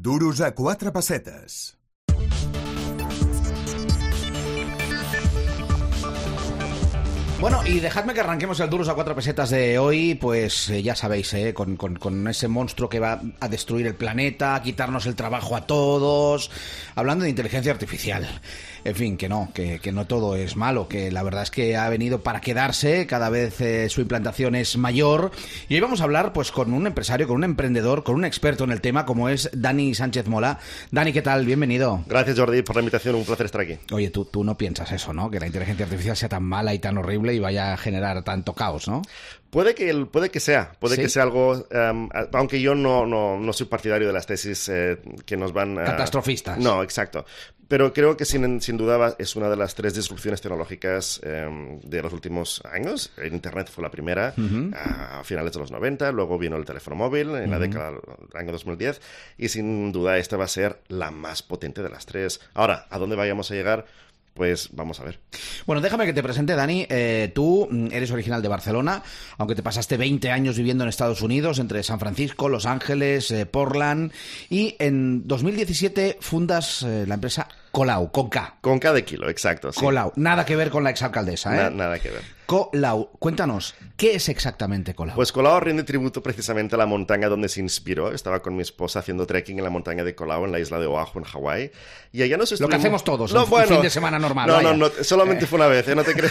Duros a 4 pessetes. Bueno, y dejadme que arranquemos el Duros a 4 pesetas de hoy, pues ya sabéis, con ese monstruo que va a destruir el planeta, a quitarnos el trabajo a todos, hablando de inteligencia artificial. En fin, que no todo es malo, que la verdad es que ha venido para quedarse, cada vez su implantación es mayor. Y hoy vamos a hablar pues con un empresario, con un emprendedor, con un experto en el tema, como es Dani Sánchez Mola. Dani, ¿qué tal? Bienvenido. Gracias, Jordi, por la invitación, un placer estar aquí. Oye, tú no piensas eso, ¿no? Que la inteligencia artificial sea tan mala y tan horrible y vaya a generar tanto caos, ¿no? Puede que sea ¿Sí? que sea algo, aunque yo no soy partidario de las tesis que nos van... Catastrofistas. No, exacto. Pero creo que sin duda es una de las 3 disrupciones tecnológicas de los últimos años. El Internet fue la primera a finales de los 90, luego vino el teléfono móvil en la década del año 2010 y sin duda esta va a ser la más potente de las 3. Ahora, ¿a dónde vayamos a llegar? Pues vamos a ver. Bueno, déjame que te presente, Dani. Tú eres original de Barcelona, aunque te pasaste 20 años viviendo en Estados Unidos, entre San Francisco, Los Ángeles, Portland, y en 2017 fundas la empresa Colau, con K. Con K de kilo, exacto. Sí. Colau, nada que ver con la exalcaldesa, ¿eh? Nada que ver. Colau, cuéntanos, ¿qué es exactamente Colau? Pues Colau rinde tributo precisamente a la montaña donde se inspiró. Estaba con mi esposa haciendo trekking en la montaña de Colau, en la isla de Oahu, en Hawái. Y allá nos estuvimos... Lo que hacemos todos, un fin de semana normal. No, solamente fue una vez, no te crees.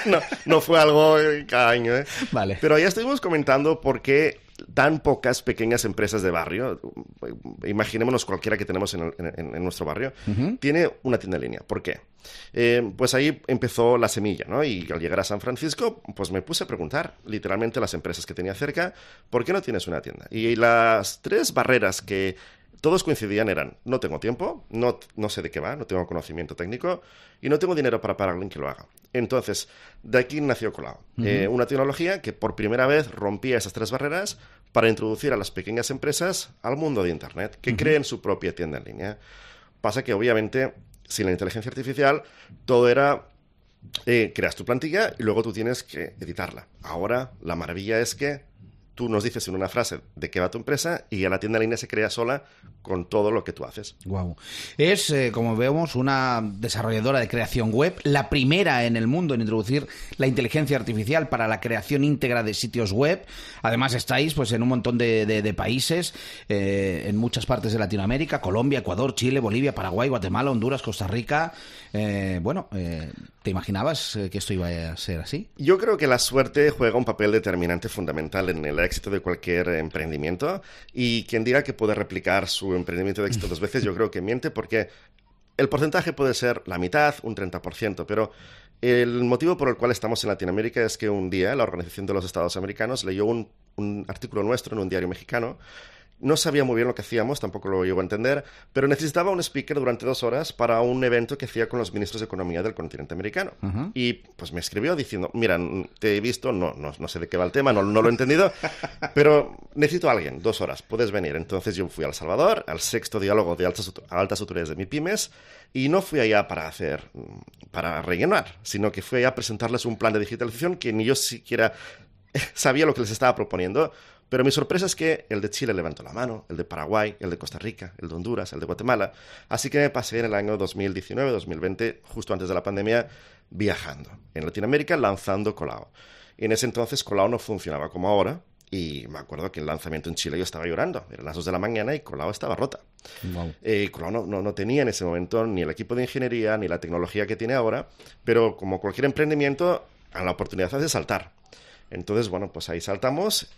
no fue algo cada año. Vale. Pero allá estuvimos comentando por qué tan pocas pequeñas empresas de barrio, imaginémonos cualquiera que tenemos en nuestro barrio, tiene una tienda en línea. ¿Por qué? Pues ahí empezó la semilla, ¿no? Y al llegar a San Francisco, pues me puse a preguntar literalmente a las empresas que tenía cerca, ¿por qué no tienes una tienda? Y las 3 barreras que todos coincidían eran: no tengo tiempo, no sé de qué va, no tengo conocimiento técnico y no tengo dinero para pagar a alguien que lo haga. Entonces, de aquí nació Colau, una tecnología que por primera vez rompía esas 3 barreras para introducir a las pequeñas empresas al mundo de Internet, que creen su propia tienda en línea. Pasa que, obviamente, sin la inteligencia artificial, todo era... creas tu plantilla y luego tú tienes que editarla. Ahora, la maravilla es que tú nos dices en una frase de qué va tu empresa y ya la tienda en línea se crea sola con todo lo que tú haces. Wow. Es, como vemos, una desarrolladora de creación web, la primera en el mundo en introducir la inteligencia artificial para la creación íntegra de sitios web. Además estáis pues en un montón de países, en muchas partes de Latinoamérica: Colombia, Ecuador, Chile, Bolivia, Paraguay, Guatemala, Honduras, Costa Rica. ¿Te imaginabas que esto iba a ser así? Yo creo que la suerte juega un papel determinante fundamental en el éxito de cualquier emprendimiento, y quien diga que puede replicar su emprendimiento de éxito 2 veces, yo creo que miente, porque el porcentaje puede ser la mitad, un 30%, pero el motivo por el cual estamos en Latinoamérica es que un día la Organización de los Estados Americanos leyó un artículo nuestro en un diario mexicano. No sabía muy bien lo que hacíamos, tampoco lo llegó a entender, pero necesitaba un speaker durante 2 horas para un evento que hacía con los ministros de Economía del continente americano. Y pues me escribió diciendo: mira, te he visto, no sé de qué va el tema, no lo he entendido, pero necesito a alguien, 2 horas, puedes venir. Entonces yo fui a El Salvador, al 6º diálogo de altas autoridades de MIPYMES, y no fui allá para rellenar, sino que fui allá a presentarles un plan de digitalización que ni yo siquiera sabía lo que les estaba proponiendo. Pero mi sorpresa es que el de Chile levantó la mano, el de Paraguay, el de Costa Rica, el de Honduras, el de Guatemala. Así que me pasé en el año 2019-2020, justo antes de la pandemia, viajando en Latinoamérica, lanzando Colau. Y en ese entonces Colau no funcionaba como ahora. Y me acuerdo que el lanzamiento en Chile yo estaba llorando. Eran las 2 de la mañana y Colau estaba rota. Wow. Colau no tenía en ese momento ni el equipo de ingeniería ni la tecnología que tiene ahora. Pero como cualquier emprendimiento, a la oportunidad de saltar. Entonces, bueno, pues ahí saltamos.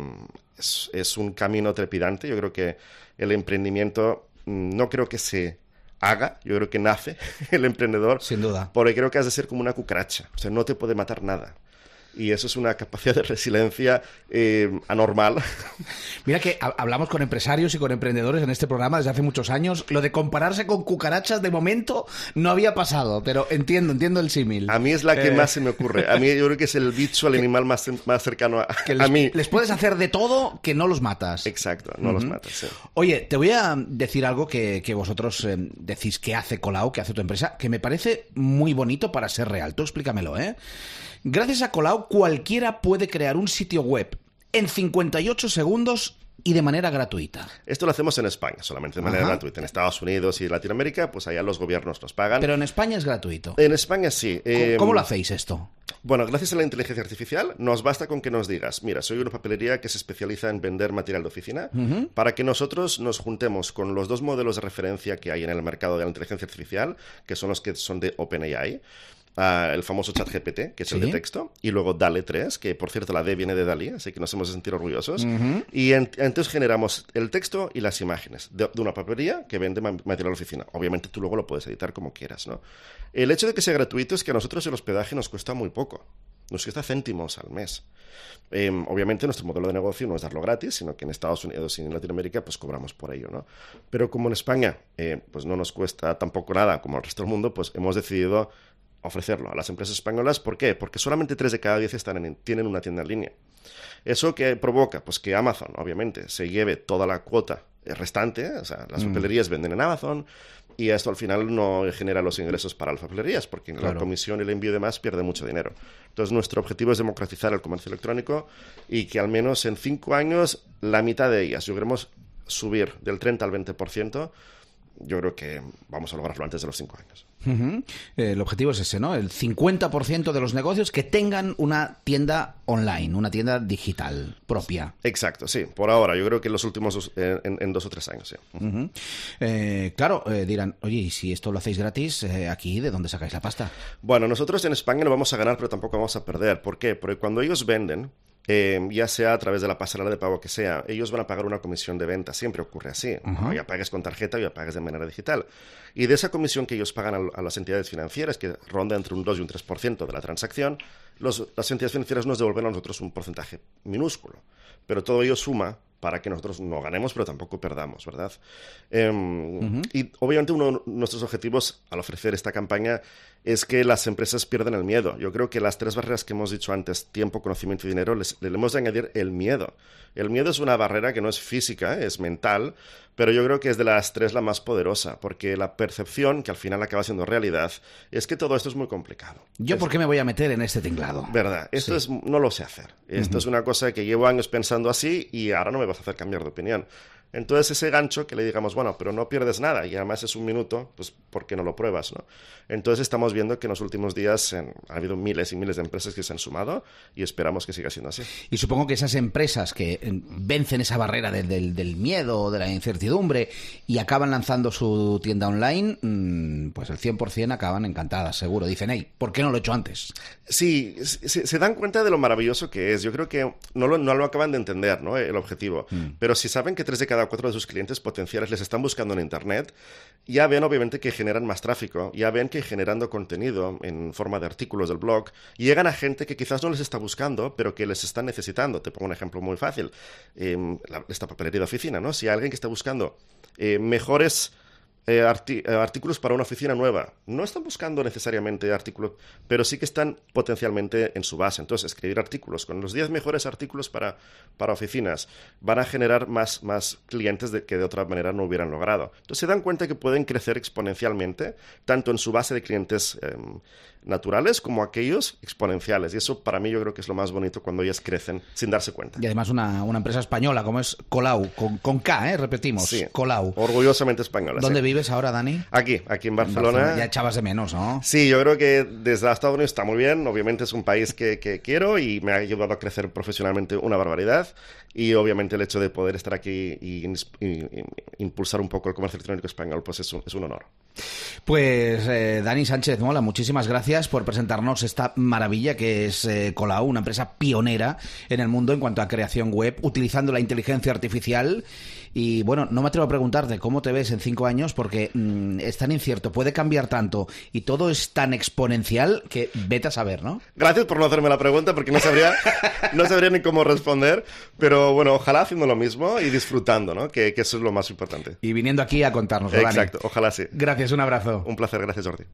Es un camino trepidante. Yo creo que el emprendimiento no creo que se haga, yo creo que nace el emprendedor. Sin duda. Porque creo que has de ser como una cucaracha. O sea, no te puede matar nada. Y eso es una capacidad de resiliencia anormal. Mira que hablamos con empresarios y con emprendedores en este programa desde hace muchos años. Lo de compararse con cucarachas de momento no había pasado, pero entiendo el símil. A mí es la que más se me ocurre. A mí yo creo que es el bicho, el animal más cercano a mí. Les puedes hacer de todo que no los matas. Exacto, no los matas. Sí. Oye, te voy a decir algo que vosotros decís que hace Colau, que hace tu empresa, que me parece muy bonito para ser real. Tú explícamelo, ¿eh? Gracias a Colau, cualquiera puede crear un sitio web en 58 segundos y de manera gratuita. Esto lo hacemos en España, solamente de manera gratuita. En Estados Unidos y Latinoamérica, pues allá los gobiernos nos pagan. Pero en España es gratuito. En España sí. ¿Cómo lo hacéis esto? Bueno, gracias a la inteligencia artificial nos basta con que nos digas, mira, soy una papelería que se especializa en vender material de oficina, para que nosotros nos juntemos con los dos modelos de referencia que hay en el mercado de la inteligencia artificial, que son los que son de OpenAI. El famoso ChatGPT, que es el de texto, y luego DALL-E 3, que por cierto la D viene de DALL-E, así que nos hemos de sentir orgullosos. Y entonces generamos el texto y las imágenes de una papelería que vende material de oficina. Obviamente tú luego lo puedes editar como quieras, ¿no? El hecho de que sea gratuito es que a nosotros el hospedaje nos cuesta muy poco. Nos cuesta céntimos al mes. Obviamente nuestro modelo de negocio no es darlo gratis, sino que en Estados Unidos y en Latinoamérica pues cobramos por ello, ¿no? Pero como en España pues no nos cuesta tampoco nada como al resto del mundo, pues hemos decidido ofrecerlo a las empresas españolas. ¿Por qué? Porque solamente 3 de cada 10 tienen una tienda en línea. ¿Eso qué provoca? Pues que Amazon, obviamente, se lleve toda la cuota restante, o sea, las papelerías venden en Amazon, y esto al final no genera los ingresos para las papelerías, porque la comisión y el envío y demás pierde mucho dinero. Entonces, nuestro objetivo es democratizar el comercio electrónico y que al menos en 5 años la mitad de ellas logremos subir del 30 al 20%. Yo creo que vamos a lograrlo antes de los 5 años. El objetivo es ese, ¿no? El 50% de los negocios que tengan una tienda online, una tienda digital propia. Exacto, sí. Por ahora, yo creo que en los últimos en 2 o 3 años, sí. Claro, dirán, oye, y si esto lo hacéis gratis, aquí, ¿de dónde sacáis la pasta? Bueno, nosotros en España no vamos a ganar, pero tampoco vamos a perder. ¿Por qué? Porque cuando ellos venden, ya sea a través de la pasarela de pago que sea, ellos van a pagar una comisión de venta. Siempre ocurre así. Ya pagues con tarjeta o ya pagues de manera digital. Y de esa comisión que ellos pagan a las entidades financieras, que ronda entre un 2 y un 3% de la transacción, las entidades financieras nos devuelven a nosotros un porcentaje minúsculo. Pero todo ello suma para que nosotros no ganemos, pero tampoco perdamos, ¿verdad? Y obviamente uno de nuestros objetivos al ofrecer esta campaña es que las empresas pierdan el miedo. Yo creo que las 3 barreras que hemos dicho antes, tiempo, conocimiento y dinero, le hemos de añadir el miedo. El miedo es una barrera que no es física, es mental, pero yo creo que es de las 3 la más poderosa, porque la percepción, que al final acaba siendo realidad, es que todo esto es muy complicado. ¿Por qué me voy a meter en este tinglado? ¿Verdad? Esto no lo sé hacer. Esto es una cosa que llevo años pensando así y ahora no me vas a hacer cambiar de opinión. Entonces ese gancho que le digamos, bueno, pero no pierdes nada y además es un minuto, pues ¿por qué no lo pruebas, no? Entonces estamos viendo que en los últimos días ha habido miles y miles de empresas que se han sumado y esperamos que siga siendo así. Y supongo que esas empresas que vencen esa barrera del miedo, de la incertidumbre y acaban lanzando su tienda online, pues el 100% acaban encantadas, seguro. Dicen, hey, ¿por qué no lo he hecho antes? Sí, se dan cuenta de lo maravilloso que es. Yo creo que no lo acaban de entender, ¿no? El objetivo. Pero si saben que 3 de cada 4 de sus clientes potenciales les están buscando en Internet, ya ven obviamente que generan más tráfico, ya ven que generando contenido en forma de artículos del blog, llegan a gente que quizás no les está buscando, pero que les están necesitando. Te pongo un ejemplo muy fácil. Esta papelería de oficina, ¿no? Si hay alguien que está buscando mejores artículos para una oficina nueva, no están buscando necesariamente artículos, pero sí que están potencialmente en su base. Entonces, escribir artículos con los 10 mejores artículos para oficinas van a generar más clientes que de otra manera no hubieran logrado. Entonces, se dan cuenta que pueden crecer exponencialmente, tanto en su base de clientes naturales como aquellos exponenciales. Y eso para mí yo creo que es lo más bonito cuando ellas crecen sin darse cuenta. Y además una empresa española como es Colau, con K, repetimos, sí, Colau. Orgullosamente española. ¿Dónde vives ahora, Dani? Aquí en Barcelona. Ya echabas de menos, ¿no? Sí, yo creo que desde Estados Unidos está muy bien. Obviamente es un país que quiero y me ha ayudado a crecer profesionalmente una barbaridad. Y obviamente el hecho de poder estar aquí y impulsar un poco el comercio electrónico español, pues es un honor. Pues Dani Sánchez Mola, muchísimas gracias por presentarnos esta maravilla que es Colau, una empresa pionera en el mundo en cuanto a creación web, utilizando la inteligencia artificial. Y bueno, no me atrevo a preguntarte cómo te ves en 5 años porque es tan incierto, puede cambiar tanto y todo es tan exponencial que vete a saber, ¿no? Gracias por no hacerme la pregunta porque no sabría ni cómo responder, pero bueno, ojalá haciendo lo mismo y disfrutando, ¿no? Que eso es lo más importante. Y viniendo aquí a contárnoslo, Dani. Exacto, ojalá sí. Gracias, un abrazo. Un placer, gracias Jordi.